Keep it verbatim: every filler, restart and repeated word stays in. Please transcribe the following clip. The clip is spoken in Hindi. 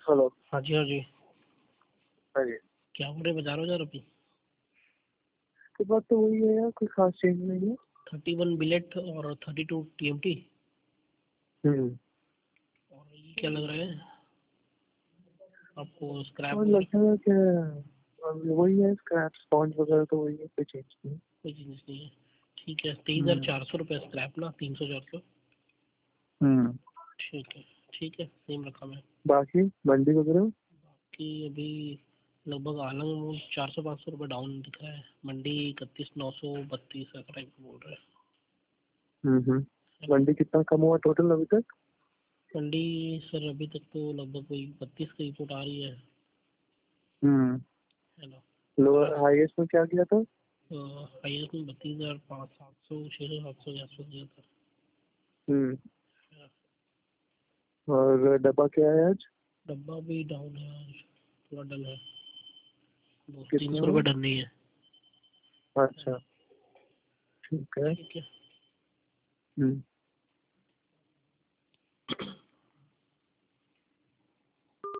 हेलो। हाँ जी हाँ जी। हाँ जी। क्या हो रहे बाजार बाजार अभी? तो बात तो वही है यार, कोई खास चेंज नहीं है। थर्टी वन बिलेट और thirty two T M T. हम्म। और ये क्या लग रहा है आपको? स्क्रैप और वगैरह लगता है कि अब वही है, स्क्रैप स्पॉन्ज वगैरह तो वही है, कोई चेंज नहीं है। कोई चीज़ नहीं है? ठीक है, तेईस हज़ार हम्म। चार सौ रुपये स्क्रैप ना, तीन सौ चार सौ। हम्म। ठीक है ठीक है, सेम रखा मैं। बाकी मंडी वगैरह? कि अभी लगभग आलम चार सौ पाँच सौ रुपये डाउन दिख रहा है। मंडी इकतीस नौ सौ बत्तीस ऐसा टाइप का बोल रहा है। हम्म हम्म। मंडी कितना कम हुआ टोटल अभी तक? मंडी सर अभी तक तो लगभग कोई बत्तीस की रिपोर्ट आ रही है। हम्म। है ना? लोअर हाईएस्ट में क्या किया था? हाईएस्ट में बत्तीस हज़ार पाँच सात सौ छः सौ सात सौ के आसपास गया था। हम्म। और डब्बा क्या है आज? डब्बा भी डाउन है आज, थोड़ा डल है। दो तीन कितना सौ है? रुपये डल नहीं है। अच्छा, ठीक है। ठीक है। हम्म।